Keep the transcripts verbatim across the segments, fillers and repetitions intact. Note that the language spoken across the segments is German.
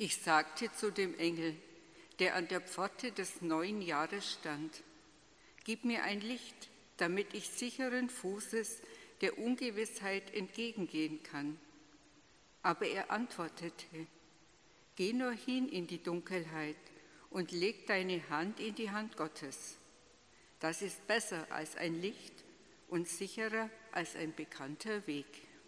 Ich sagte zu dem Engel, der an der Pforte des neuen Jahres stand: Gib mir ein Licht, damit ich sicheren Fußes der Ungewissheit entgegengehen kann. Aber er antwortete: Geh nur hin in die Dunkelheit und leg deine Hand in die Hand Gottes. Das ist besser als ein Licht und sicherer als ein bekannter Weg.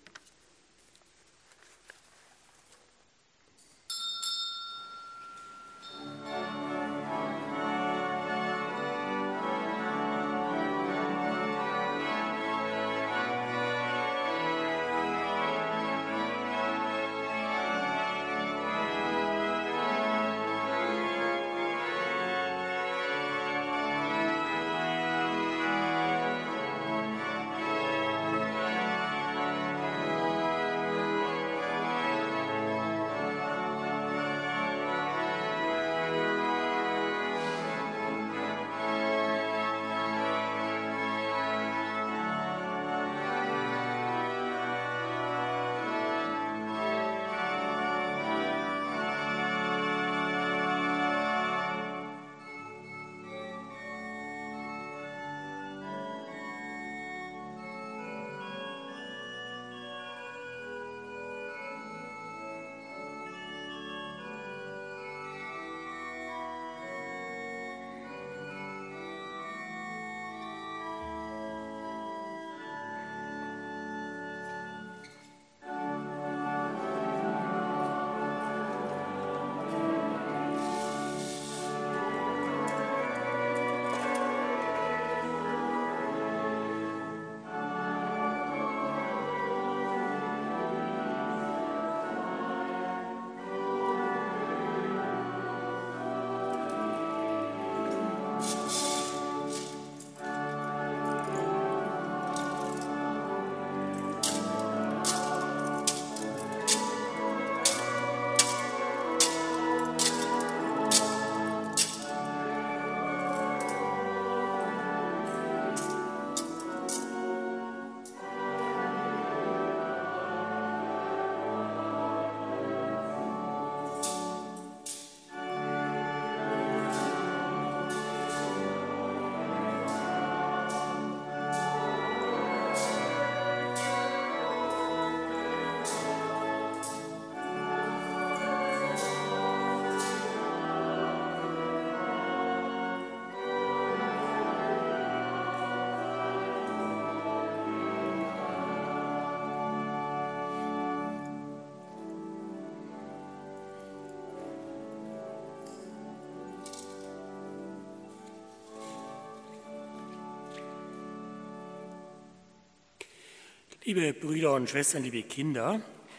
Liebe Brüder und Schwestern, liebe Kinder,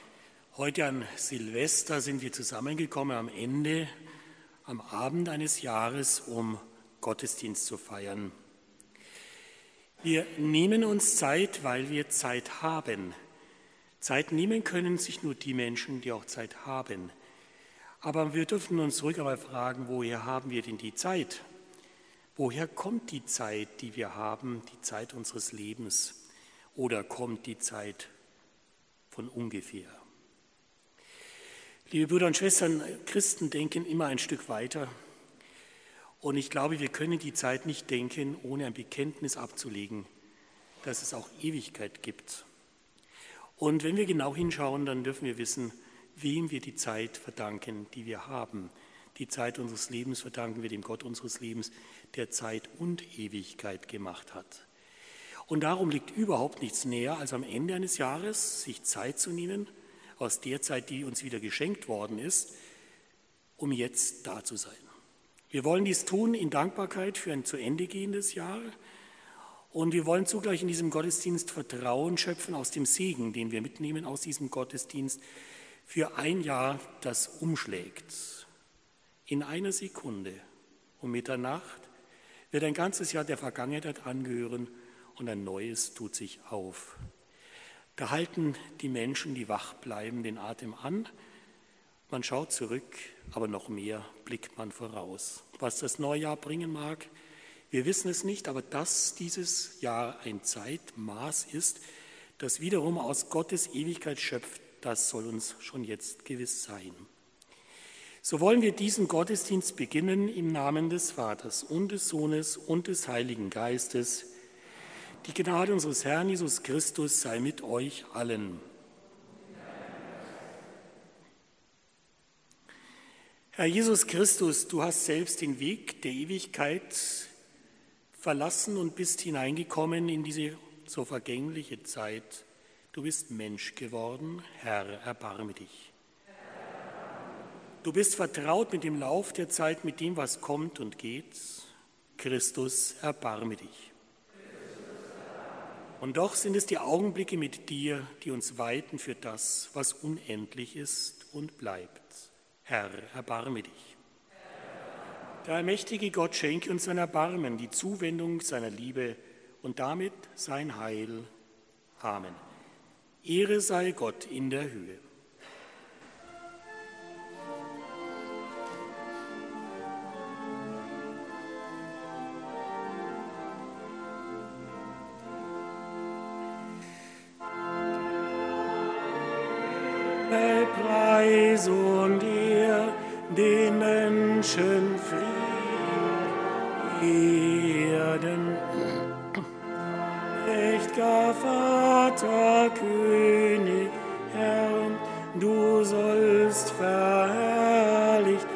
heute an Silvester sind wir zusammengekommen am Ende, am Abend eines Jahres, um Gottesdienst zu feiern. Wir nehmen uns Zeit, weil wir Zeit haben. Zeit nehmen können sich nur die Menschen, die auch Zeit haben. Aber wir dürfen uns ruhig einmal fragen, woher haben wir denn die Zeit? Woher kommt die Zeit, die wir haben, die Zeit unseres Lebens? Oder kommt die Zeit von ungefähr? Liebe Brüder und Schwestern, Christen denken immer ein Stück weiter. Und ich glaube, wir können die Zeit nicht denken, ohne ein Bekenntnis abzulegen, dass es auch Ewigkeit gibt. Und wenn wir genau hinschauen, dann dürfen wir wissen, wem wir die Zeit verdanken, die wir haben. Die Zeit unseres Lebens verdanken wir dem Gott unseres Lebens, der Zeit und Ewigkeit gemacht hat. Und darum liegt überhaupt nichts näher, als am Ende eines Jahres sich Zeit zu nehmen, aus der Zeit, die uns wieder geschenkt worden ist, um jetzt da zu sein. Wir wollen dies tun in Dankbarkeit für ein zu Ende gehendes Jahr und wir wollen zugleich in diesem Gottesdienst Vertrauen schöpfen aus dem Segen, den wir mitnehmen aus diesem Gottesdienst für ein Jahr, das umschlägt. In einer Sekunde um Mitternacht wird ein ganzes Jahr der Vergangenheit angehören und ein neues tut sich auf. Da halten die Menschen, die wach bleiben, den Atem an. Man schaut zurück, aber noch mehr blickt man voraus. Was das neue Jahr bringen mag, wir wissen es nicht, aber dass dieses Jahr ein Zeitmaß ist, das wiederum aus Gottes Ewigkeit schöpft, das soll uns schon jetzt gewiss sein. So wollen wir diesen Gottesdienst beginnen im Namen des Vaters und des Sohnes und des Heiligen Geistes. Die Gnade unseres Herrn Jesus Christus sei mit euch allen. Herr Jesus Christus, du hast selbst den Weg der Ewigkeit verlassen und bist hineingekommen in diese so vergängliche Zeit. Du bist Mensch geworden, Herr, erbarme dich. Du bist vertraut mit dem Lauf der Zeit, mit dem, was kommt und geht. Christus, erbarme dich. Und doch sind es die Augenblicke mit dir, die uns weiten für das, was unendlich ist und bleibt. Herr, erbarme dich. Der allmächtige Gott schenke uns sein Erbarmen, die Zuwendung seiner Liebe und damit sein Heil. Amen. Ehre sei Gott in der Höhe. Preis und ihr den Menschen Frieden, Erden, mächtiger Vater, König, Herr, du sollst verherrlicht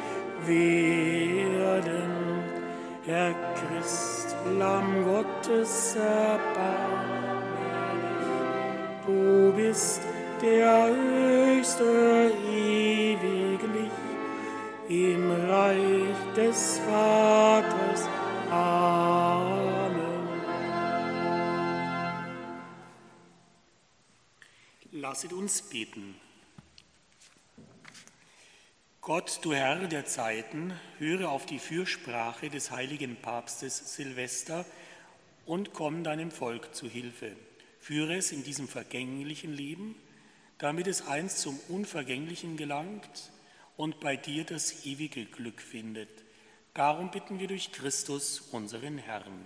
werden. Herr Christ, Lamm Gottes, erbarme dich, du bist der Höchste ewiglich im Reich des Vaters. Amen. Lasset uns beten. Gott, du Herr der Zeiten, höre auf die Fürsprache des heiligen Papstes Silvester und komm deinem Volk zu Hilfe. Führe es in diesem vergänglichen Leben, damit es einst zum Unvergänglichen gelangt und bei dir das ewige Glück findet. Darum bitten wir durch Christus, unseren Herrn.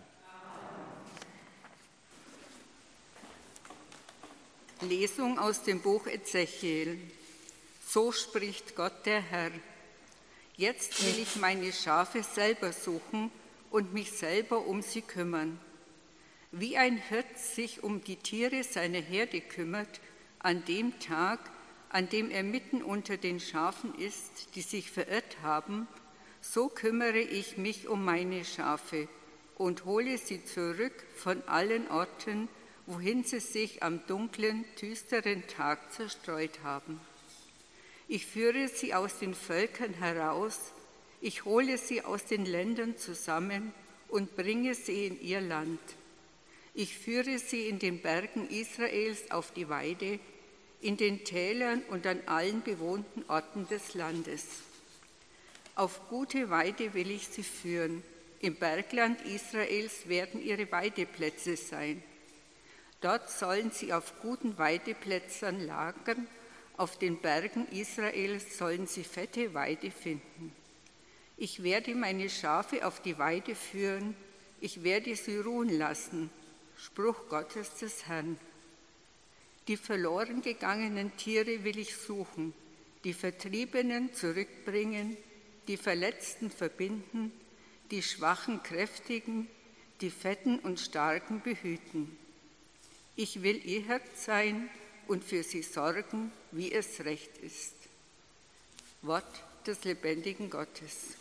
Lesung aus dem Buch Ezechiel. So spricht Gott der Herr. Jetzt will ich meine Schafe selber suchen und mich selber um sie kümmern. Wie ein Hirt sich um die Tiere seiner Herde kümmert, an dem Tag, an dem er mitten unter den Schafen ist, die sich verirrt haben, so kümmere ich mich um meine Schafe und hole sie zurück von allen Orten, wohin sie sich am dunklen, düsteren Tag zerstreut haben. Ich führe sie aus den Völkern heraus, ich hole sie aus den Ländern zusammen und bringe sie in ihr Land. Ich führe sie in den Bergen Israels auf die Weide, in den Tälern und an allen bewohnten Orten des Landes. Auf gute Weide will ich sie führen. Im Bergland Israels werden ihre Weideplätze sein. Dort sollen sie auf guten Weideplätzen lagern. Auf den Bergen Israels sollen sie fette Weide finden. Ich werde meine Schafe auf die Weide führen. Ich werde sie ruhen lassen. Spruch Gottes des Herrn. Die verloren gegangenen Tiere will ich suchen, die Vertriebenen zurückbringen, die Verletzten verbinden, die Schwachen kräftigen, die Fetten und Starken behüten. Ich will ihr Hirt sein und für sie sorgen, wie es recht ist. Wort des lebendigen Gottes.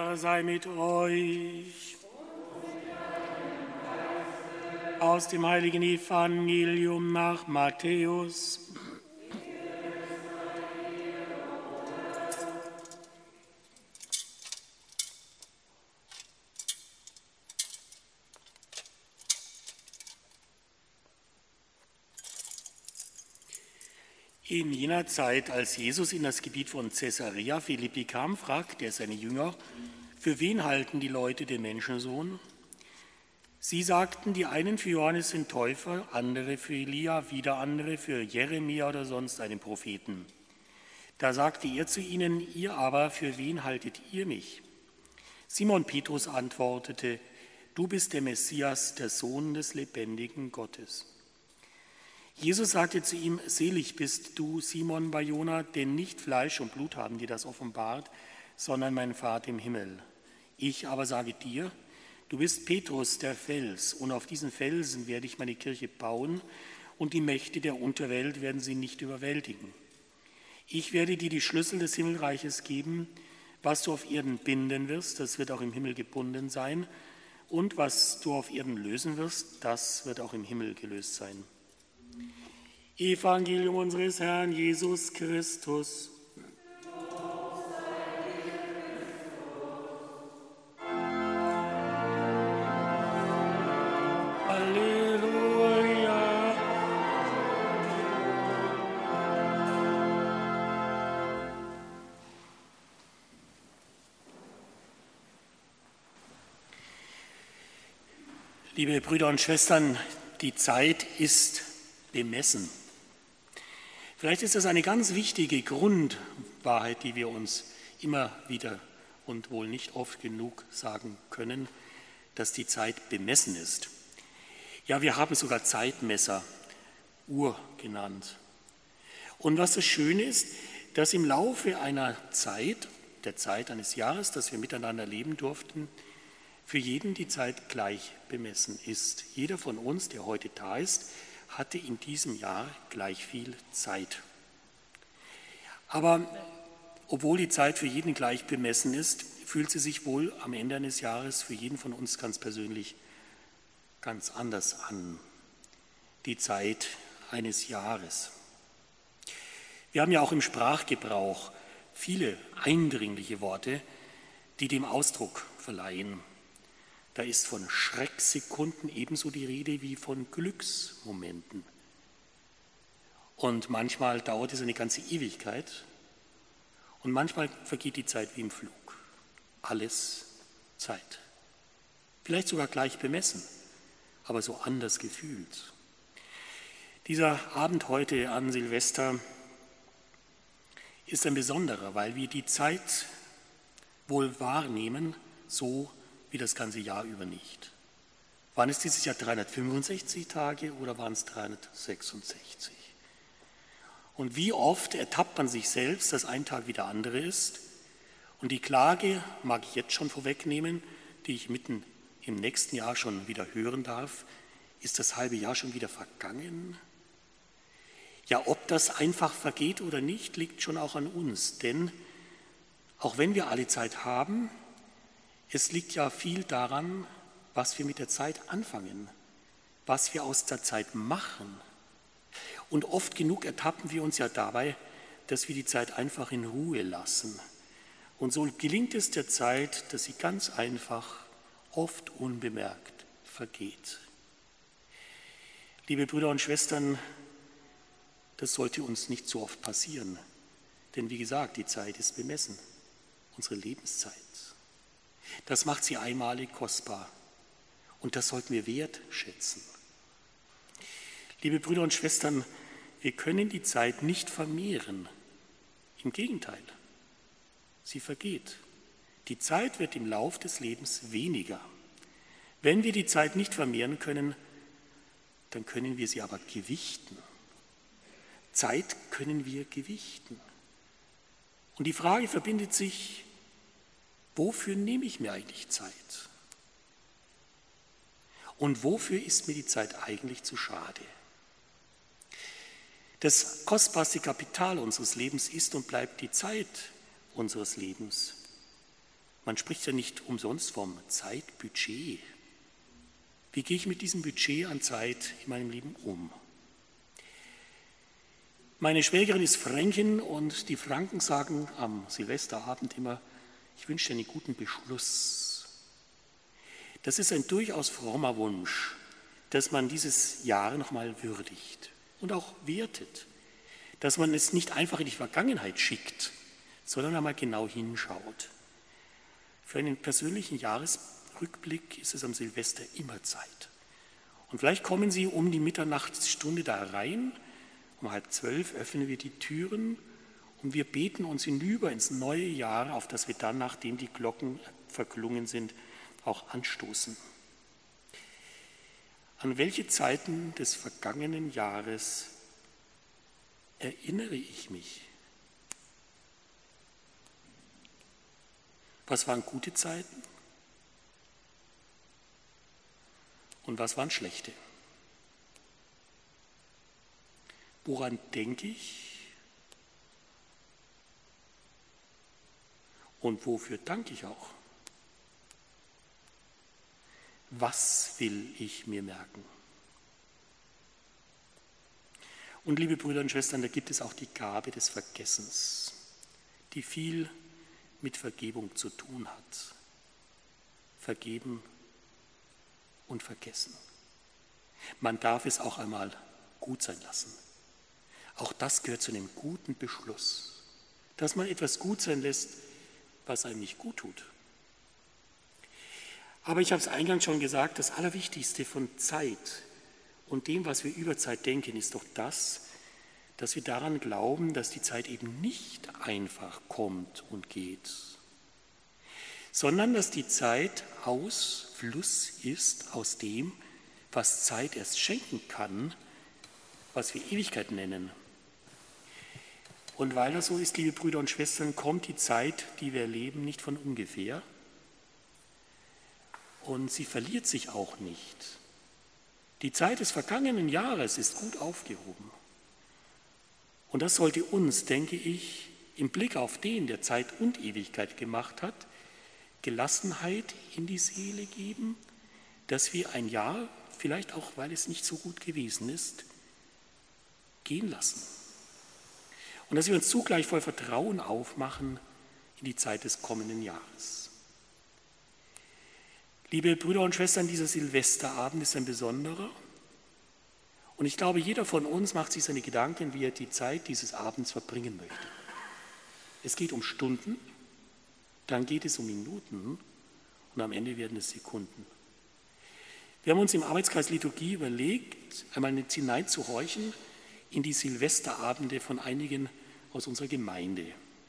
Herr sei mit euch. Aus dem heiligen Evangelium nach Matthäus. In jener Zeit, als Jesus in das Gebiet von Caesarea Philippi kam, fragte er seine Jünger: Für wen halten die Leute den Menschensohn? Sie sagten, die einen für Johannes den Täufer, andere für Elia, wieder andere für Jeremia oder sonst einen Propheten. Da sagte er zu ihnen: Ihr aber, für wen haltet ihr mich? Simon Petrus antwortete: Du bist der Messias, der Sohn des lebendigen Gottes. Jesus sagte zu ihm: Selig bist du, Simon Bar-Jona, denn nicht Fleisch und Blut haben dir das offenbart, sondern mein Vater im Himmel. Ich aber sage dir, du bist Petrus, der Fels, und auf diesen Felsen werde ich meine Kirche bauen, und die Mächte der Unterwelt werden sie nicht überwältigen. Ich werde dir die Schlüssel des Himmelreiches geben. Was du auf Erden binden wirst, das wird auch im Himmel gebunden sein, und was du auf Erden lösen wirst, das wird auch im Himmel gelöst sein. Evangelium unseres Herrn Jesus Christus. Halleluja. Liebe Brüder und Schwestern, die Zeit ist bemessen. Vielleicht ist das eine ganz wichtige Grundwahrheit, die wir uns immer wieder und wohl nicht oft genug sagen können, dass die Zeit bemessen ist. Ja, wir haben sogar Zeitmesser, Uhr genannt. Und was das Schöne ist, dass im Laufe einer Zeit, der Zeit eines Jahres, das wir miteinander leben durften, für jeden die Zeit gleich bemessen ist. Jeder von uns, der heute da ist, hatte in diesem Jahr gleich viel Zeit. Aber obwohl die Zeit für jeden gleich bemessen ist, fühlt sie sich wohl am Ende eines Jahres für jeden von uns ganz persönlich ganz anders an. Die Zeit eines Jahres. Wir haben ja auch im Sprachgebrauch viele eindringliche Worte, die dem Ausdruck verleihen. Da ist von Schrecksekunden ebenso die Rede wie von Glücksmomenten. Und manchmal dauert es eine ganze Ewigkeit und manchmal vergeht die Zeit wie im Flug. Alles Zeit. Vielleicht sogar gleich bemessen, aber so anders gefühlt. Dieser Abend heute an Silvester ist ein besonderer, weil wir die Zeit wohl wahrnehmen, so wie das ganze Jahr über nicht. Waren es dieses Jahr dreihundertfünfundsechzig Tage oder waren es dreihundertsechsundsechzig? Und wie oft ertappt man sich selbst, dass ein Tag wie der andere ist? Und die Klage, mag ich jetzt schon vorwegnehmen, die ich mitten im nächsten Jahr schon wieder hören darf: Ist das halbe Jahr schon wieder vergangen? Ja, ob das einfach vergeht oder nicht, liegt schon auch an uns. Denn auch wenn wir alle Zeit haben, es liegt ja viel daran, was wir mit der Zeit anfangen, was wir aus der Zeit machen. Und oft genug ertappen wir uns ja dabei, dass wir die Zeit einfach in Ruhe lassen. Und so gelingt es der Zeit, dass sie ganz einfach, oft unbemerkt vergeht. Liebe Brüder und Schwestern, das sollte uns nicht so oft passieren. Denn wie gesagt, die Zeit ist bemessen, unsere Lebenszeit. Das macht sie einmalig kostbar und das sollten wir wertschätzen. Liebe Brüder und Schwestern, wir können die Zeit nicht vermehren. Im Gegenteil, sie vergeht. Die Zeit wird im Lauf des Lebens weniger. Wenn wir die Zeit nicht vermehren können, dann können wir sie aber gewichten. Zeit können wir gewichten. Und die Frage verbindet sich: Wofür nehme ich mir eigentlich Zeit? Und wofür ist mir die Zeit eigentlich zu schade? Das kostbarste Kapital unseres Lebens ist und bleibt die Zeit unseres Lebens. Man spricht ja nicht umsonst vom Zeitbudget. Wie gehe ich mit diesem Budget an Zeit in meinem Leben um? Meine Schwägerin ist Fränkin und die Franken sagen am Silvesterabend immer, ich wünsche dir einen guten Beschluss. Das ist ein durchaus frommer Wunsch, dass man dieses Jahr nochmal würdigt und auch wertet, dass man es nicht einfach in die Vergangenheit schickt, sondern einmal genau hinschaut. Für einen persönlichen Jahresrückblick ist es am Silvester immer Zeit. Und vielleicht kommen Sie um die Mitternachtsstunde da rein, um halb zwölf öffnen wir die Türen und wir beten uns hinüber ins neue Jahr, auf das wir dann, nachdem die Glocken verklungen sind, auch anstoßen. An welche Zeiten des vergangenen Jahres erinnere ich mich? Was waren gute Zeiten und was waren schlechte? Woran denke ich und wofür danke ich auch? Was will ich mir merken? Und liebe Brüder und Schwestern, da gibt es auch die Gabe des Vergessens, die viel mit Vergebung zu tun hat. Vergeben und vergessen. Man darf es auch einmal gut sein lassen. Auch das gehört zu einem guten Beschluss, dass man etwas gut sein lässt, was einem nicht gut tut. Aber ich habe es eingangs schon gesagt, das Allerwichtigste von Zeit und dem, was wir über Zeit denken, ist doch das, dass wir daran glauben, dass die Zeit eben nicht einfach kommt und geht, sondern dass die Zeit Ausfluss ist aus dem, was Zeit erst schenken kann, was wir Ewigkeit nennen. Und weil das so ist, liebe Brüder und Schwestern, kommt die Zeit, die wir erleben, nicht von ungefähr und sie verliert sich auch nicht. Die Zeit des vergangenen Jahres ist gut aufgehoben. Und das sollte uns, denke ich, im Blick auf den, der Zeit und Ewigkeit gemacht hat, Gelassenheit in die Seele geben, dass wir ein Jahr, vielleicht auch, weil es nicht so gut gewesen ist, gehen lassen. Und dass wir uns zugleich voll Vertrauen aufmachen in die Zeit des kommenden Jahres. Liebe Brüder und Schwestern, dieser Silvesterabend ist ein besonderer. Und ich glaube, jeder von uns macht sich seine Gedanken, wie er die Zeit dieses Abends verbringen möchte. Es geht um Stunden, dann geht es um Minuten und am Ende werden es Sekunden. Wir haben uns im Arbeitskreis Liturgie überlegt, einmal hineinzuhorchen in die Silvesterabende von einigen aus unserer Gemeinde.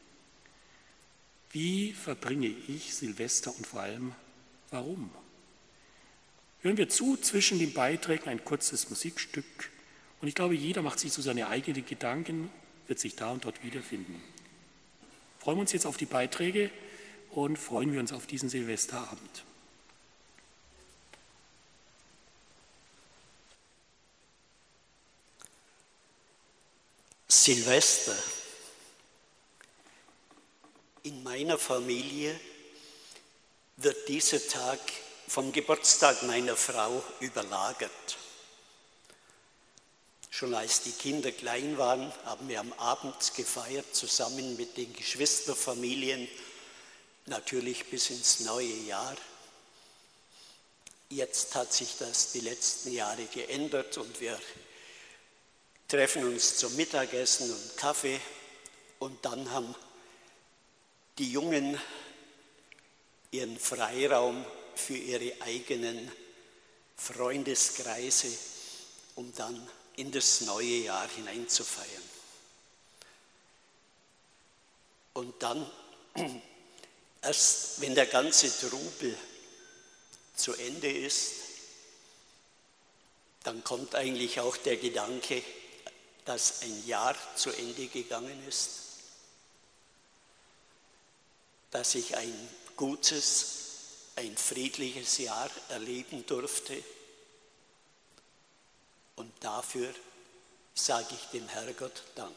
Wie verbringe ich Silvester und vor allem warum? Hören wir zu zwischen den Beiträgen ein kurzes Musikstück und ich glaube, jeder macht sich so seine eigenen Gedanken, wird sich da und dort wiederfinden. Freuen wir uns jetzt auf die Beiträge und freuen wir uns auf diesen Silvesterabend. Silvester. In meiner Familie wird dieser Tag vom Geburtstag meiner Frau überlagert. Schon als die Kinder klein waren, haben wir am Abend gefeiert, zusammen mit den Geschwisterfamilien, natürlich bis ins neue Jahr. Jetzt hat sich das die letzten Jahre geändert und wir treffen uns zum Mittagessen und Kaffee und dann haben die Jungen ihren Freiraum für ihre eigenen Freundeskreise, um dann in das neue Jahr hineinzufeiern. Und dann, erst wenn der ganze Trubel zu Ende ist, dann kommt eigentlich auch der Gedanke, dass ein Jahr zu Ende gegangen ist, dass ich ein gutes, ein friedliches Jahr erleben durfte. Und dafür sage ich dem Herrgott Dank.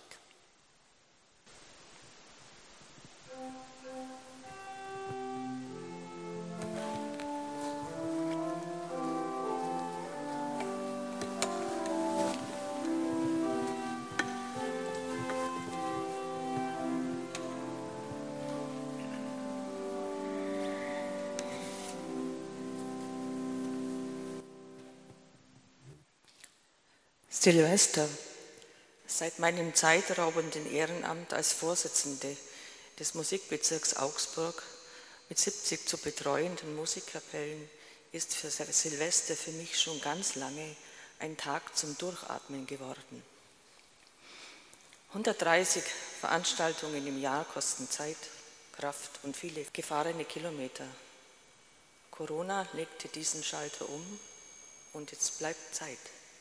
Silvester. Seit meinem zeitraubenden Ehrenamt als Vorsitzende des Musikbezirks Augsburg mit siebzig zu betreuenden Musikkapellen ist für Silvester für mich schon ganz lange ein Tag zum Durchatmen geworden. hundertdreißig Veranstaltungen im Jahr kosten Zeit, Kraft und viele gefahrene Kilometer. Corona legte diesen Schalter um und jetzt bleibt Zeit.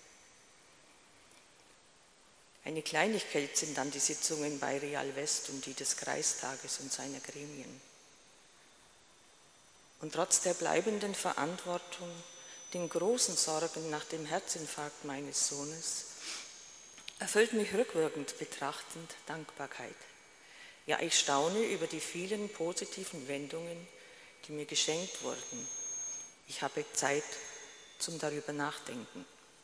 Eine Kleinigkeit sind dann die Sitzungen bei Real West und die des Kreistages und seiner Gremien. Und trotz der bleibenden Verantwortung, den großen Sorgen nach dem Herzinfarkt meines Sohnes, erfüllt mich rückwirkend betrachtend Dankbarkeit. Ja, ich staune über die vielen positiven Wendungen, die mir geschenkt wurden. Ich habe Zeit zum darüber nachdenken.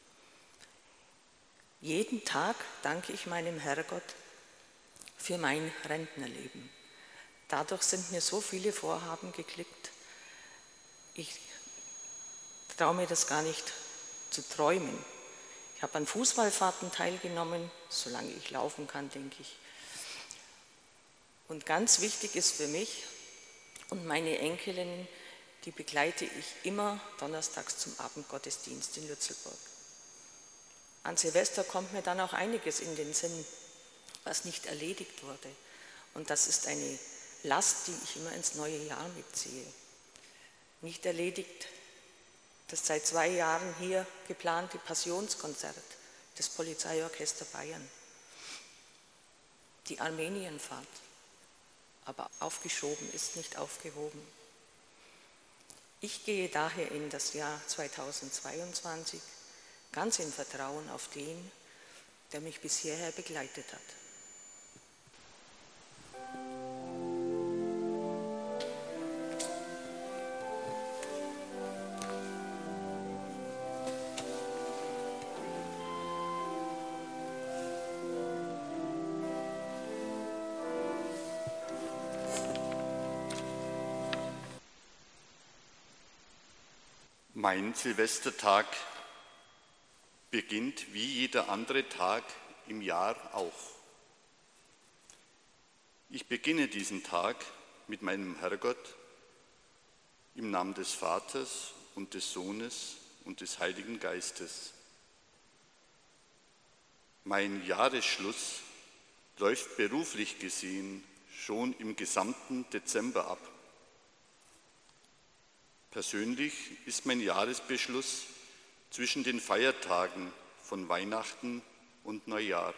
Jeden Tag danke ich meinem Herrgott für mein Rentnerleben. Dadurch sind mir so viele Vorhaben geglückt. Ich traue mir das gar nicht zu träumen. Ich habe an Fußballfahrten teilgenommen, solange ich laufen kann, denke ich. Und ganz wichtig ist für mich und meine Enkelinnen, die begleite ich immer donnerstags zum Abendgottesdienst in Lützelburg. An Silvester kommt mir dann auch einiges in den Sinn, was nicht erledigt wurde. Und das ist eine Last, die ich immer ins neue Jahr mitziehe. Nicht erledigt das seit zwei Jahren hier geplante Passionskonzert des Polizeiorchester Bayern. Die Armenienfahrt, aber aufgeschoben ist nicht aufgehoben. Ich gehe daher in das Jahr zweitausendzweiundzwanzig ganz im Vertrauen auf den, der mich bis hierher begleitet hat. Mein Silvestertag beginnt wie jeder andere Tag im Jahr auch. Ich beginne diesen Tag mit meinem Herrgott im Namen des Vaters und des Sohnes und des Heiligen Geistes. Mein Jahresschluss läuft beruflich gesehen schon im gesamten Dezember ab. Persönlich ist mein Jahresbeschluss zwischen den Feiertagen von Weihnachten und Neujahr.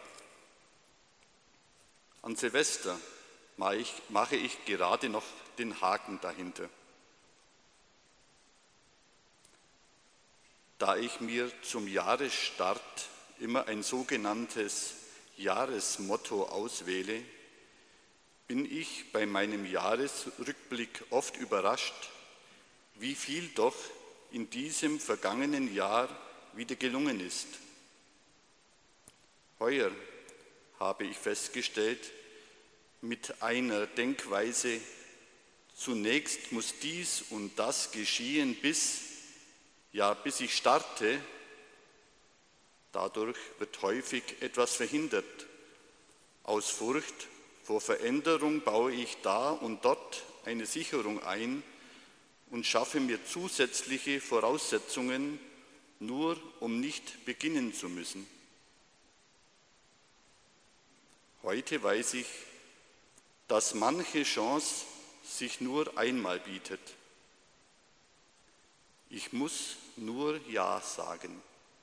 An Silvester mache ich, mache ich gerade noch den Haken dahinter. Da ich mir zum Jahresstart immer ein sogenanntes Jahresmotto auswähle, bin ich bei meinem Jahresrückblick oft überrascht, wie viel doch in diesem vergangenen Jahr wieder gelungen ist. Heuer habe ich festgestellt, mit einer Denkweise, zunächst muss dies und das geschehen, bis, ja, bis ich starte, dadurch wird häufig etwas verhindert. Aus Furcht vor Veränderung baue ich da und dort eine Sicherung ein und schaffe mir zusätzliche Voraussetzungen, nur um nicht beginnen zu müssen. Heute weiß ich, dass manche Chance sich nur einmal bietet. Ich muss nur Ja sagen.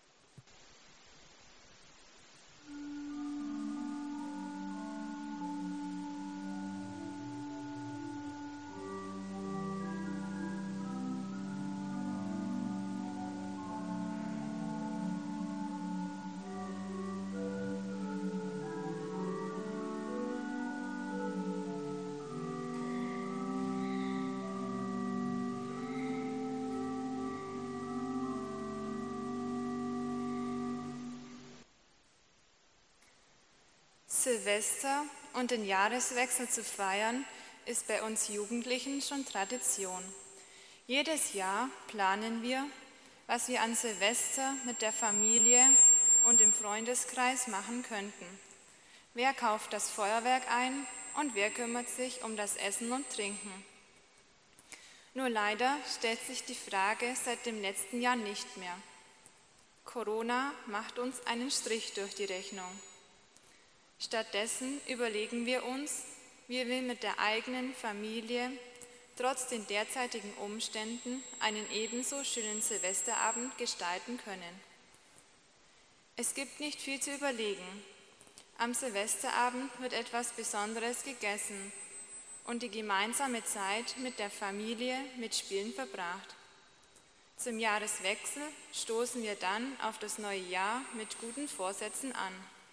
Silvester und den Jahreswechsel zu feiern, ist bei uns Jugendlichen schon Tradition. Jedes Jahr planen wir, was wir an Silvester mit der Familie und im Freundeskreis machen könnten. Wer kauft das Feuerwerk ein und wer kümmert sich um das Essen und Trinken? Nur leider stellt sich die Frage seit dem letzten Jahr nicht mehr. Corona macht uns einen Strich durch die Rechnung. Stattdessen überlegen wir uns, wie wir mit der eigenen Familie trotz den derzeitigen Umständen einen ebenso schönen Silvesterabend gestalten können. Es gibt nicht viel zu überlegen. Am Silvesterabend wird etwas Besonderes gegessen und die gemeinsame Zeit mit der Familie mit Spielen verbracht. Zum Jahreswechsel stoßen wir dann auf das neue Jahr mit guten Vorsätzen an.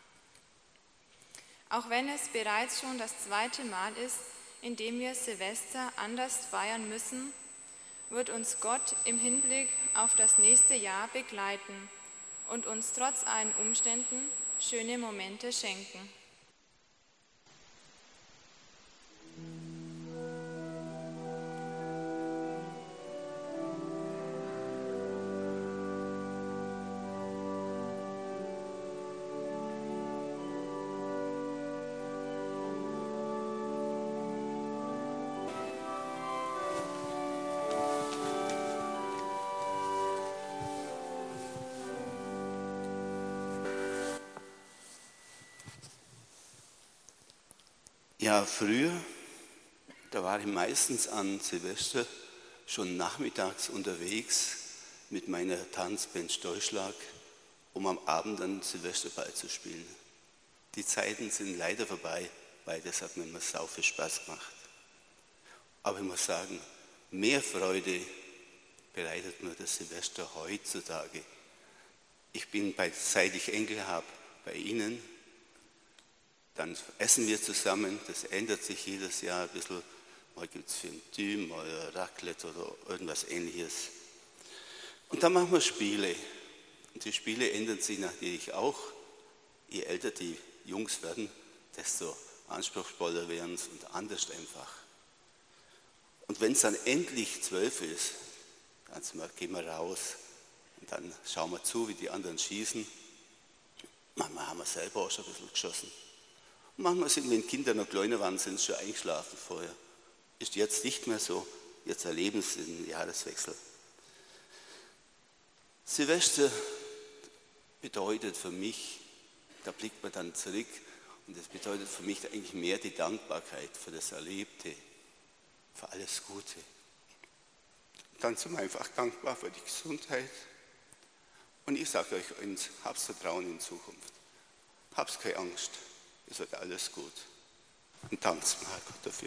Auch wenn es bereits schon das zweite Mal ist, in dem wir Silvester anders feiern müssen, wird uns Gott im Hinblick auf das nächste Jahr begleiten und uns trotz allen Umständen schöne Momente schenken. Ja, früher, da war ich meistens an Silvester schon nachmittags unterwegs mit meiner Tanzband Steuschlag, um am Abend einen Silvesterball zu spielen. Die Zeiten sind leider vorbei, weil das hat mir immer sau viel Spaß gemacht. Aber ich muss sagen, mehr Freude bereitet mir das Silvester heutzutage. Ich bin, bei, seit ich Enkel habe, bei Ihnen. Dann essen wir zusammen, das ändert sich jedes Jahr ein bisschen. Mal gibt es Fondue, mal Raclette oder irgendwas Ähnliches. Und dann machen wir Spiele. Und die Spiele ändern sich natürlich auch. Je älter die Jungs werden, desto anspruchsvoller werden sie und anders einfach. Und wenn es dann endlich zwölf ist, dann gehen wir raus und dann schauen wir zu, wie die anderen schießen. Manchmal haben wir selber auch schon ein bisschen geschossen. Manchmal sind, wenn Kinder noch kleiner waren, sind sie schon eingeschlafen vorher. Ist jetzt nicht mehr so. Jetzt erleben sie den Jahreswechsel. Silvester bedeutet für mich, da blickt man dann zurück, und das bedeutet für mich eigentlich mehr die Dankbarkeit für das Erlebte, für alles Gute. Dann sind wir einfach dankbar für die Gesundheit. Und ich sage euch eins, habt Vertrauen in Zukunft. Habt keine Angst. Es wird alles gut. Und dankt mal Gott dafür.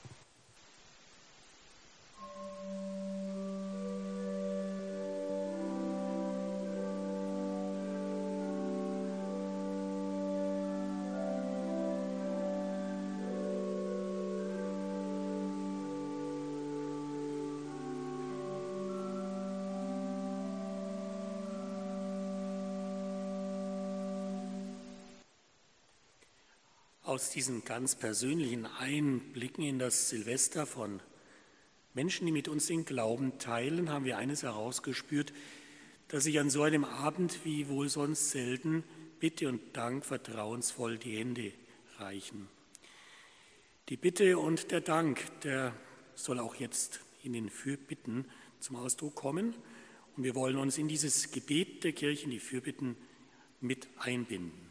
Aus diesen ganz persönlichen Einblicken in das Silvester von Menschen, die mit uns den Glauben teilen, haben wir eines herausgespürt, dass sich an so einem Abend wie wohl sonst selten Bitte und Dank vertrauensvoll die Hände reichen. Die Bitte und der Dank, der soll auch jetzt in den Fürbitten zum Ausdruck kommen. Und wir wollen uns in dieses Gebet der Kirche, in die Fürbitten, mit einbinden.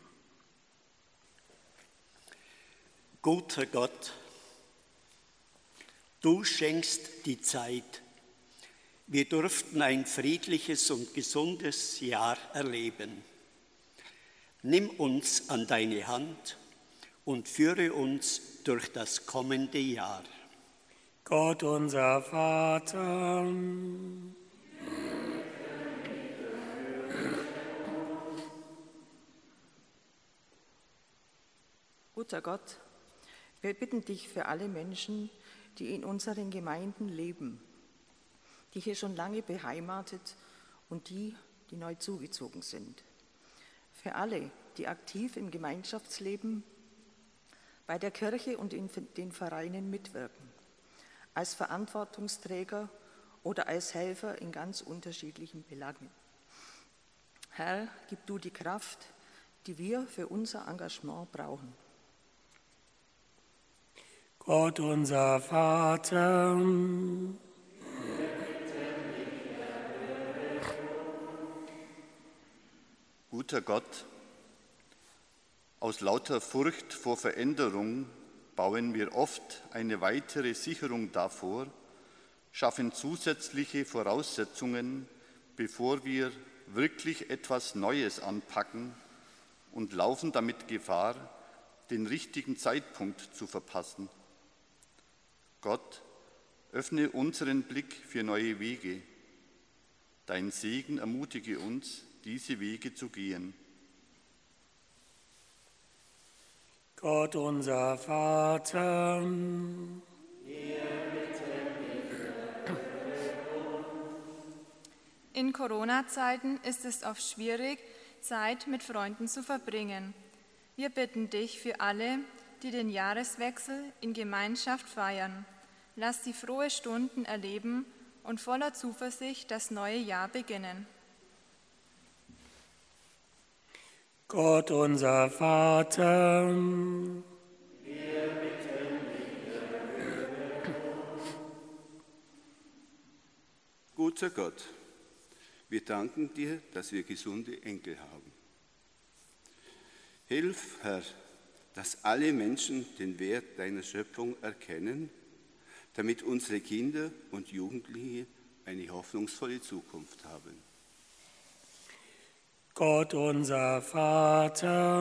Guter Gott, du schenkst die Zeit. Wir durften ein friedliches und gesundes Jahr erleben. Nimm uns an deine Hand und führe uns durch das kommende Jahr. Gott, unser Vater, guter Gott, wir bitten dich für alle Menschen, die in unseren Gemeinden leben, die hier schon lange beheimatet und die, die neu zugezogen sind. Für alle, die aktiv im Gemeinschaftsleben, bei der Kirche und in den Vereinen mitwirken, als Verantwortungsträger oder als Helfer in ganz unterschiedlichen Belangen. Herr, gib du die Kraft, die wir für unser Engagement brauchen. Gott, unser Vater, guter Gott, aus lauter Furcht vor Veränderung bauen wir oft eine weitere Sicherung davor, schaffen zusätzliche Voraussetzungen, bevor wir wirklich etwas Neues anpacken und laufen damit Gefahr, den richtigen Zeitpunkt zu verpassen. Gott, öffne unseren Blick für neue Wege. Dein Segen ermutige uns, diese Wege zu gehen. Gott, unser Vater, in Corona-Zeiten ist es oft schwierig, Zeit mit Freunden zu verbringen. Wir bitten dich für alle, die den Jahreswechsel in Gemeinschaft feiern. Lass sie frohe Stunden erleben und voller Zuversicht das neue Jahr beginnen. Gott, unser Vater, Guter Gott, wir danken dir, dass wir gesunde Enkel haben. Hilf, Herr, dass alle Menschen den Wert deiner Schöpfung erkennen, damit unsere Kinder und Jugendliche eine hoffnungsvolle Zukunft haben. Gott, unser Vater,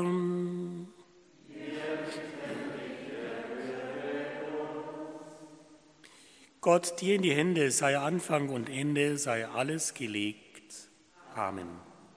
Gott, dir in die Hände sei Anfang und Ende, sei alles gelegt. Amen.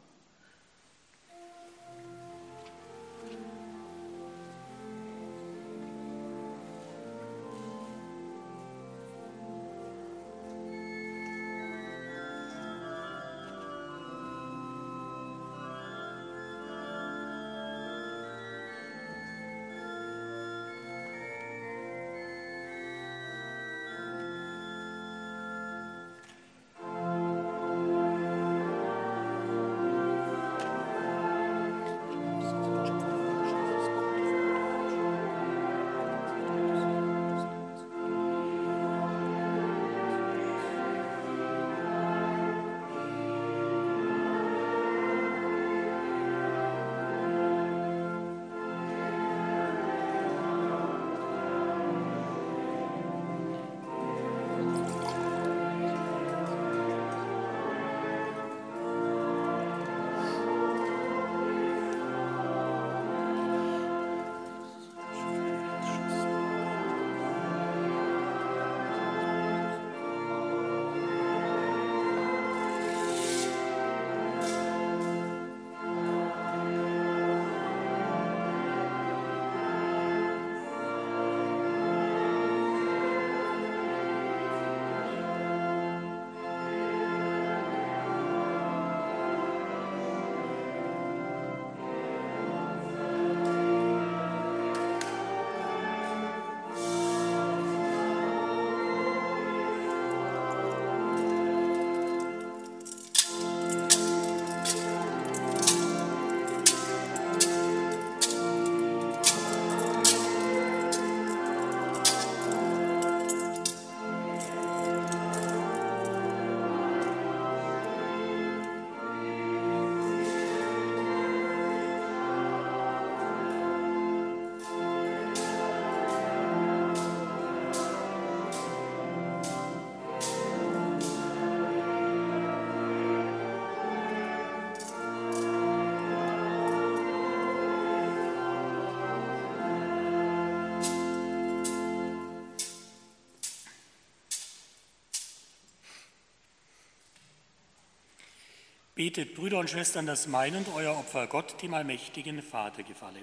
Betet, Brüder und Schwestern, dass mein und euer Opfer Gott, dem allmächtigen Vater, gefalle.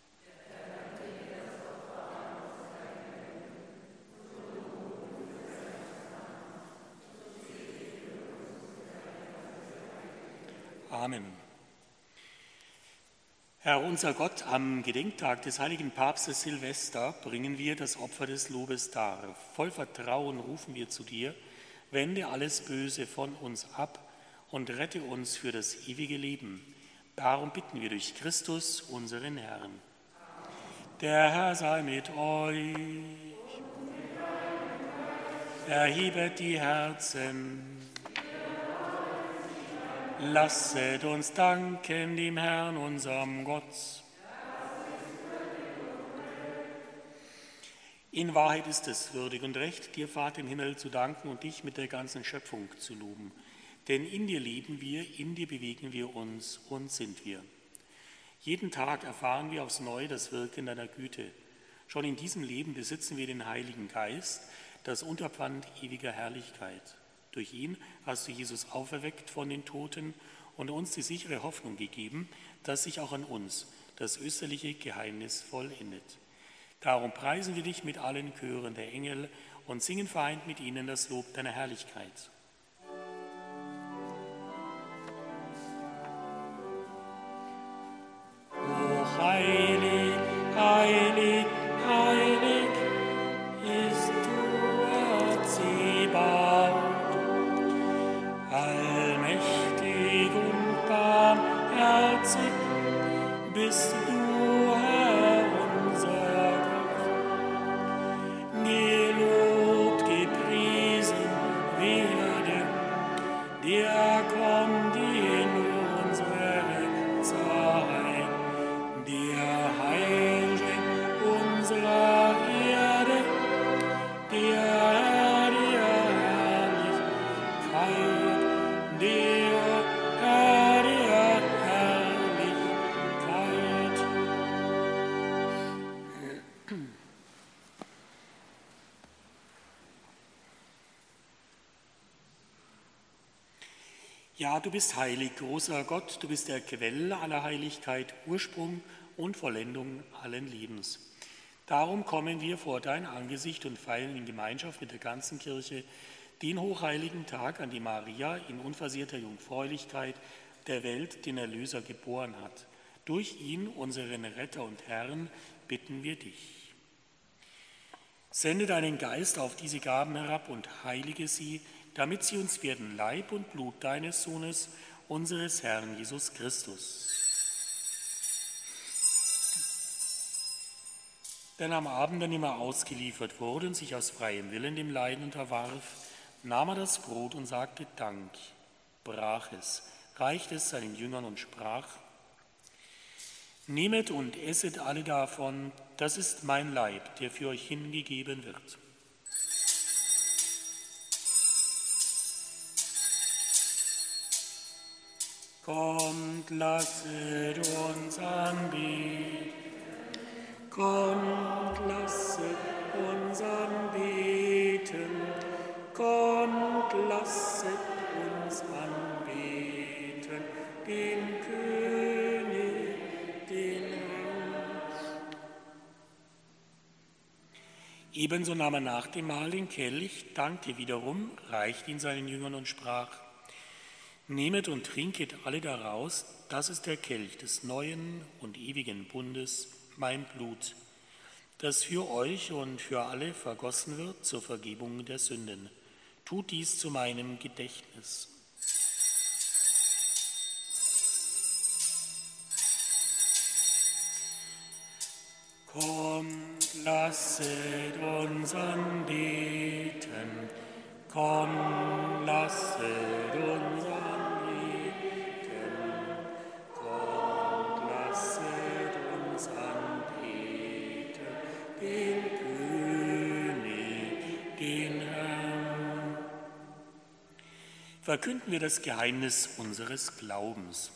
Amen. Herr unser Gott, am Gedenktag des heiligen Papstes Silvester bringen wir das Opfer des Lobes dar. Voll Vertrauen rufen wir zu dir, wende alles Böse von uns ab und rette uns für das ewige Leben. Darum bitten wir durch Christus, unseren Herrn. Der Herr sei mit euch. Erhebet die Herzen. Lasset uns danken dem Herrn, unserem Gott. In Wahrheit ist es würdig und recht, dir, Vater im Himmel, zu danken und dich mit der ganzen Schöpfung zu loben. Denn in dir leben wir, in dir bewegen wir uns und sind wir. Jeden Tag erfahren wir aufs Neue das Wirken deiner Güte. Schon in diesem Leben besitzen wir den Heiligen Geist, das Unterpfand ewiger Herrlichkeit. Durch ihn hast du Jesus auferweckt von den Toten und uns die sichere Hoffnung gegeben, dass sich auch an uns das österliche Geheimnis vollendet. Darum preisen wir dich mit allen Chören der Engel und singen vereint mit ihnen das Lob deiner Herrlichkeit. O heilig, heilig, heilig ist du, Herr Zebaoth, allmächtig und barmherzig bist du, Herr, unser Gott. Gelobt, gepriesen werde, der kommt in unsere Zeit, der Heilschenk unserer Erde, der Herr der Herrlichkeit, der Herr der Herrlichkeit. Ja, du bist heilig, großer Gott, du bist der Quell aller Heiligkeit, Ursprung und Vollendung allen Lebens. Darum kommen wir vor dein Angesicht und feiern in Gemeinschaft mit der ganzen Kirche den hochheiligen Tag, an dem Maria in unversehrter Jungfräulichkeit der Welt den Erlöser geboren hat. Durch ihn, unseren Retter und Herrn, bitten wir dich. Sende deinen Geist auf diese Gaben herab und heilige sie, damit sie uns werden Leib und Blut deines Sohnes, unseres Herrn Jesus Christus. Denn am Abend, an dem er ausgeliefert wurde und sich aus freiem Willen dem Leiden unterwarf, nahm er das Brot und sagte Dank, brach es, reichte es seinen Jüngern und sprach: Nehmet und esset alle davon, das ist mein Leib, der für euch hingegeben wird. Kommt, lasset uns anbeten. Kommt, lasset uns anbeten. Kommt, lasset uns anbeten. Den König, den Herrn. Ebenso nahm er nach dem Mahl den Kelch, dankte wiederum, reichte ihn seinen Jüngern und sprach: Nehmet und trinket alle daraus, das ist der Kelch des neuen und ewigen Bundes, mein Blut, das für euch und für alle vergossen wird zur Vergebung der Sünden. Tut dies zu meinem Gedächtnis. Kommt, lasset uns anbeten. Komm, lasset uns anbeten, komm, lasset uns anbeten, den König, den Herrn. Verkünden wir das Geheimnis unseres Glaubens.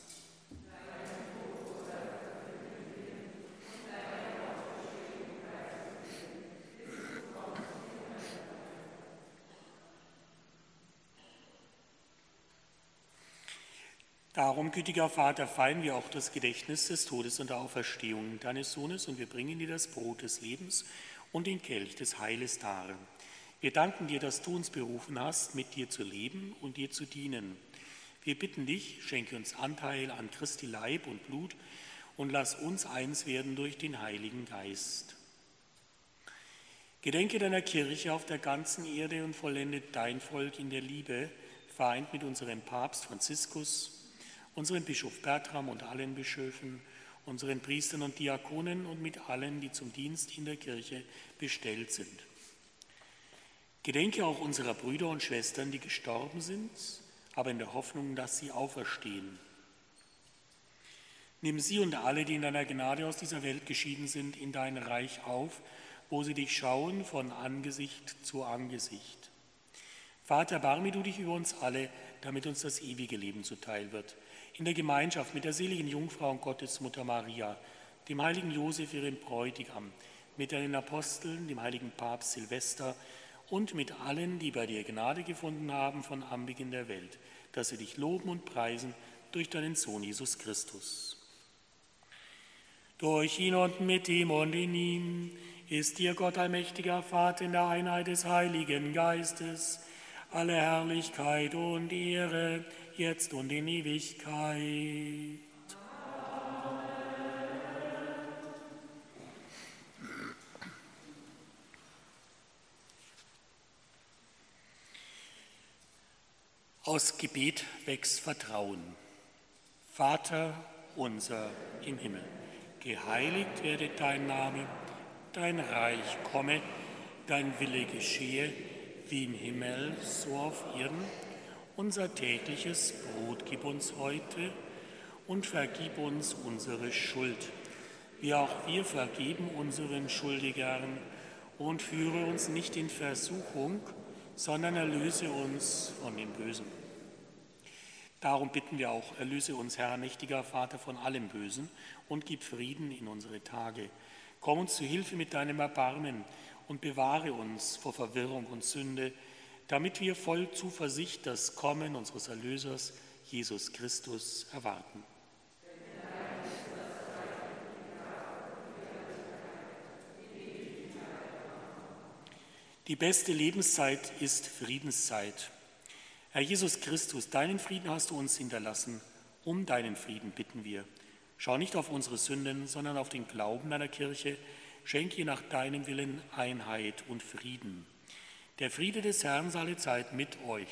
Darum, gütiger Vater, feiern wir auch das Gedächtnis des Todes und der Auferstehung deines Sohnes und wir bringen dir das Brot des Lebens und den Kelch des Heiles dar. Wir danken dir, dass du uns berufen hast, mit dir zu leben und dir zu dienen. Wir bitten dich, schenke uns Anteil an Christi Leib und Blut und lass uns eins werden durch den Heiligen Geist. Gedenke deiner Kirche auf der ganzen Erde und vollendet dein Volk in der Liebe, vereint mit unserem Papst Franziskus, unserem Bischof Bertram und allen Bischöfen, unseren Priestern und Diakonen und mit allen, die zum Dienst in der Kirche bestellt sind. Gedenke auch unserer Brüder und Schwestern, die gestorben sind, aber in der Hoffnung, dass sie auferstehen. Nimm sie und alle, die in deiner Gnade aus dieser Welt geschieden sind, in dein Reich auf, wo sie dich schauen von Angesicht zu Angesicht. Vater, erbarme du dich über uns alle, damit uns das ewige Leben zuteil wird. In der Gemeinschaft mit der seligen Jungfrau und Gottesmutter Maria, dem heiligen Josef, ihrem Bräutigam, mit deinen Aposteln, dem heiligen Papst Silvester und mit allen, die bei dir Gnade gefunden haben von Anbeginn der Welt, dass sie dich loben und preisen durch deinen Sohn Jesus Christus. Durch ihn und mit ihm und in ihm ist dir, Gott allmächtiger Vater, in der Einheit des Heiligen Geistes, alle Herrlichkeit und Ehre, jetzt und in Ewigkeit. Aus Gebet wächst Vertrauen. Vater unser im Himmel, geheiligt werde dein Name, dein Reich komme, dein Wille geschehe, wie im Himmel, so auf Erden. Unser tägliches Brot gib uns heute und vergib uns unsere Schuld, wie auch wir vergeben unseren Schuldigern, und führe uns nicht in Versuchung, sondern erlöse uns von dem Bösen. Darum bitten wir auch, erlöse uns, Herr, mächtiger Vater, von allem Bösen und gib Frieden in unsere Tage. Komm uns zu Hilfe mit deinem Erbarmen und bewahre uns vor Verwirrung und Sünde, damit wir voll Zuversicht das Kommen unseres Erlösers, Jesus Christus, erwarten. Die beste Lebenszeit ist Friedenszeit. Herr Jesus Christus, deinen Frieden hast du uns hinterlassen. Um deinen Frieden bitten wir. Schau nicht auf unsere Sünden, sondern auf den Glauben deiner Kirche. Schenk ihr nach deinem Willen Einheit und Frieden. Der Friede des Herrn sei alle Zeit mit euch.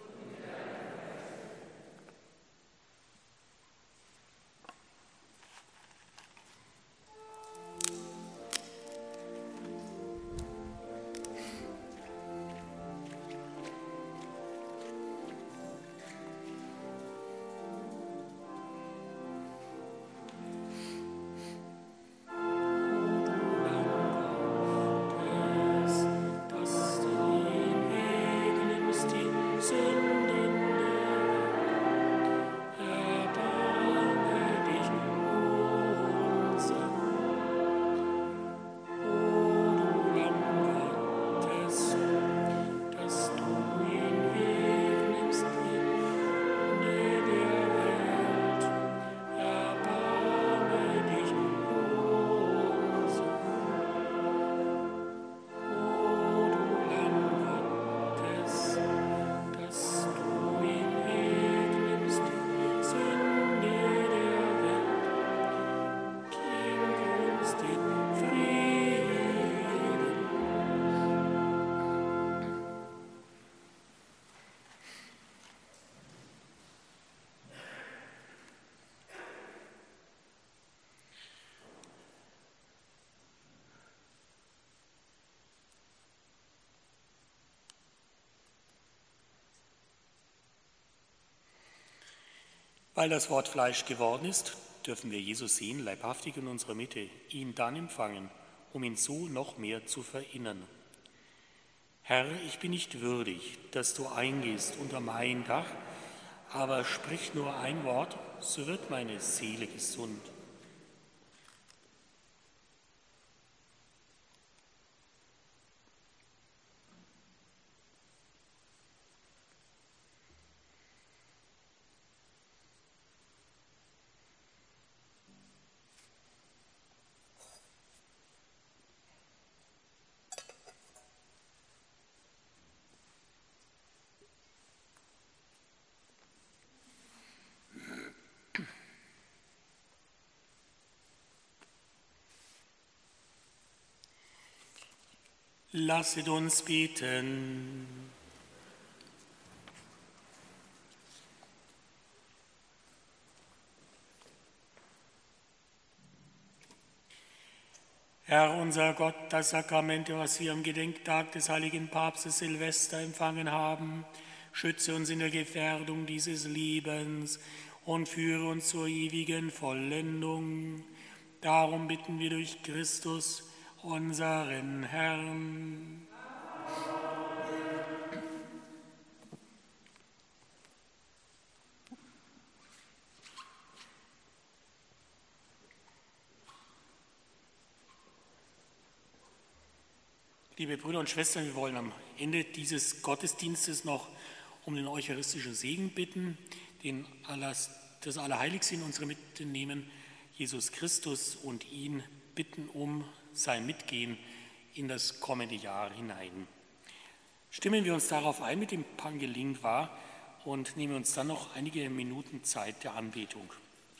Weil das Wort Fleisch geworden ist, dürfen wir Jesus sehen, leibhaftig in unserer Mitte, ihn dann empfangen, um ihn so noch mehr zu verinnern. Herr, ich bin nicht würdig, dass du eingehst unter mein Dach, aber sprich nur ein Wort, so wird meine Seele gesund. Lasset uns beten. Herr unser Gott, das Sakrament, was wir am Gedenktag des heiligen Papstes Silvester empfangen haben, schütze uns in der Gefährdung dieses Lebens und führe uns zur ewigen Vollendung. Darum bitten wir durch Christus, unseren Herrn. Liebe Brüder und Schwestern, wir wollen am Ende dieses Gottesdienstes noch um den eucharistischen Segen bitten, den das Allerheiligste in unsere Mitte nehmen, Jesus Christus, und ihn bitten um sein Mitgehen in das kommende Jahr hinein. Stimmen wir uns darauf ein mit dem Pange Lingua und nehmen uns dann noch einige Minuten Zeit der Anbetung.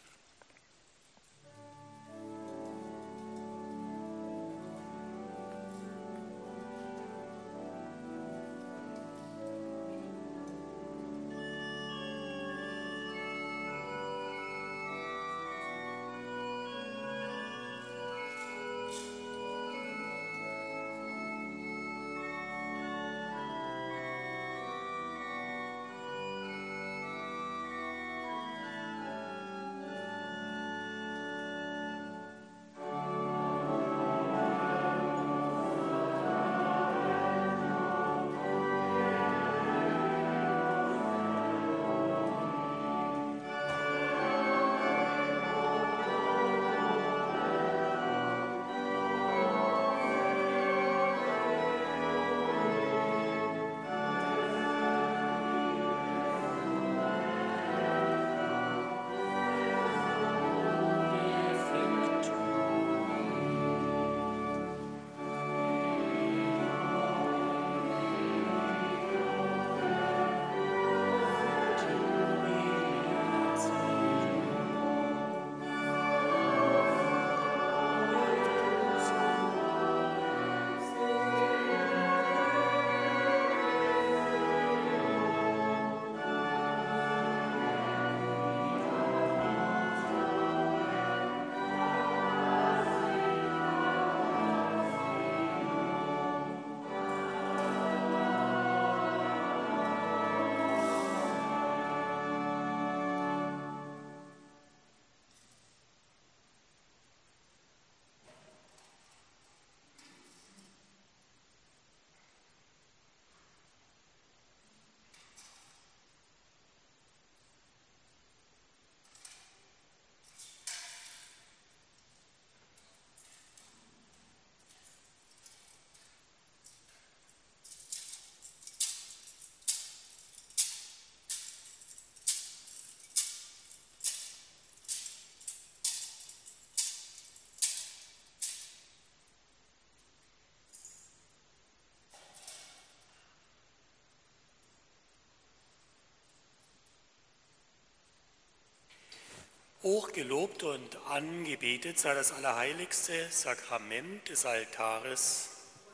Hochgelobt und angebetet sei das allerheiligste Sakrament des Altares.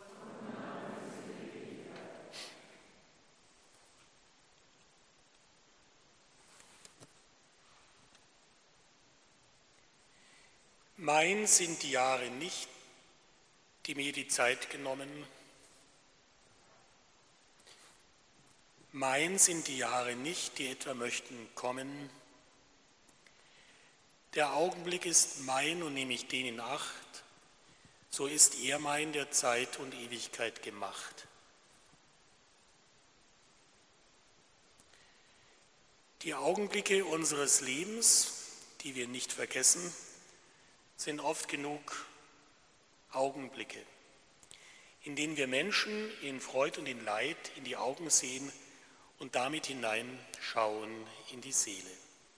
Mein sind die Jahre nicht, die mir die Zeit genommen. Mein sind die Jahre nicht, die etwa möchten kommen. Der Augenblick ist mein und nehme ich den in Acht, so ist er mein, der Zeit und Ewigkeit gemacht. Die Augenblicke unseres Lebens, die wir nicht vergessen, sind oft genug Augenblicke, in denen wir Menschen in Freud und in Leid in die Augen sehen und damit hineinschauen in die Seele.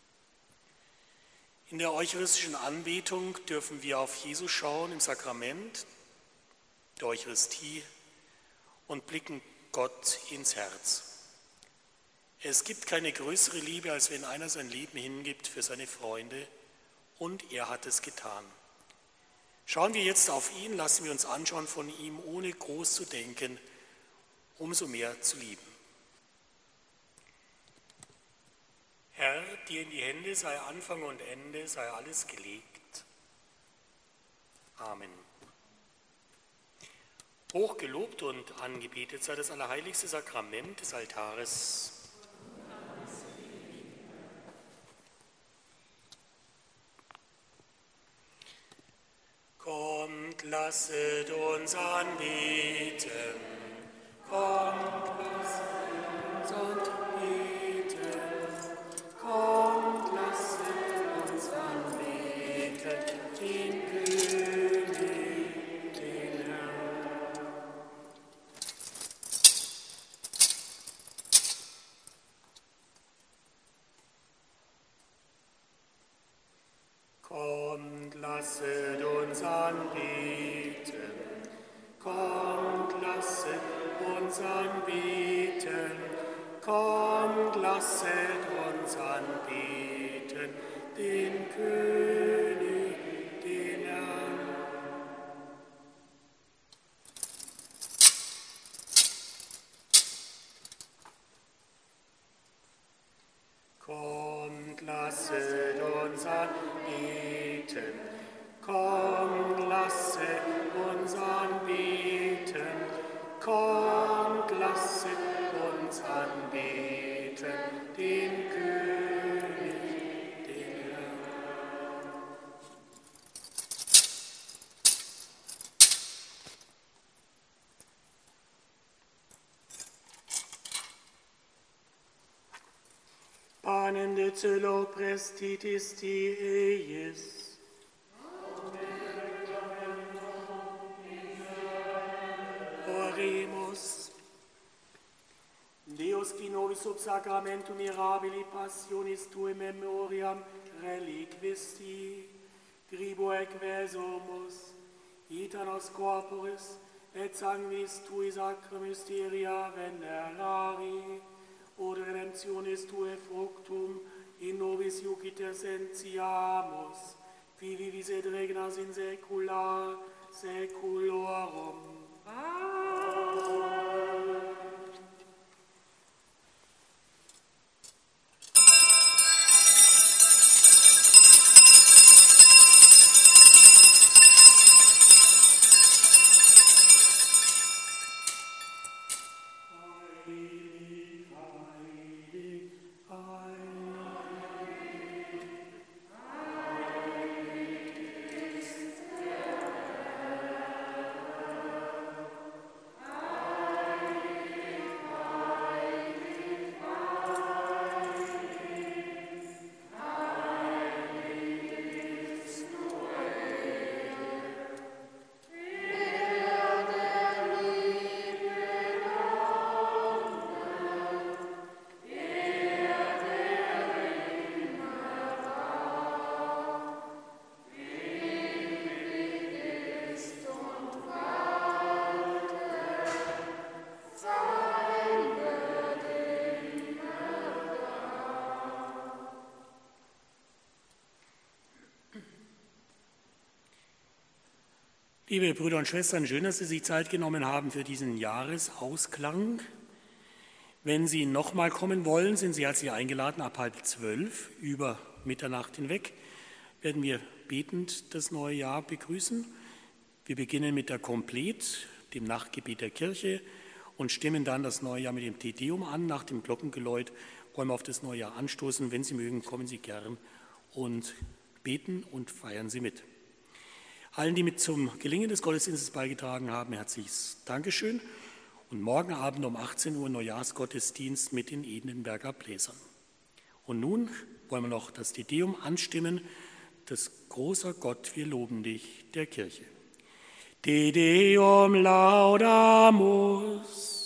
In der eucharistischen Anbetung dürfen wir auf Jesus schauen im Sakrament der Eucharistie und blicken Gott ins Herz. Es gibt keine größere Liebe, als wenn einer sein Leben hingibt für seine Freunde, und er hat es getan. Schauen wir jetzt auf ihn, lassen wir uns anschauen von ihm, ohne groß zu denken, umso mehr zu lieben. Herr, dir in die Hände sei Anfang und Ende, sei alles gelegt. Amen. Hochgelobt und angebetet sei das allerheiligste Sakrament des Altares. Kommt, lasset uns anbeten. Kommt, lasset uns anbeten. Kommt, lasset uns anbeten. Den König, den Herrn. Kommt, lasset uns anbeten. Kommt, lasset uns anbeten. Kommt, lasset uns anbeten. Den König, den Herrn. Kommt, lasset uns anbeten. Kommt, lasset uns anbeten. Kommt, lasset uns anbeten. Den König, den Herrn. Panem de celo prestitis Dieis. Oremus. Deus qui nobis sub sacramentum mirabili passionis tui memoriam reliquisti, gribo equesumus, ita nos corporis et sanguis tui sacra mysteria venerari, od redemptionis tue fructum in nobis iuciter sentiamus, qui vivis et regnas in saecula saeculorum. Liebe Brüder und Schwestern, schön, dass Sie sich Zeit genommen haben für diesen Jahresausklang. Wenn Sie nochmal kommen wollen, sind Sie herzlich eingeladen, ab halb zwölf über Mitternacht hinweg werden wir betend das neue Jahr begrüßen. Wir beginnen mit der Komplet, dem Nachtgebet der Kirche, und stimmen dann das neue Jahr mit dem Te Deum an. Nach dem Glockengeläut wollen wir auf das neue Jahr anstoßen. Wenn Sie mögen, kommen Sie gern und beten und feiern Sie mit. Allen, die mit zum Gelingen des Gottesdienstes beigetragen haben, herzliches Dankeschön. Und morgen Abend um achtzehn Uhr Neujahrsgottesdienst mit den Edenenberger Bläsern. Und nun wollen wir noch das Te Deum anstimmen, das großer Gott, wir loben dich, der Kirche. Te Deum laudamus.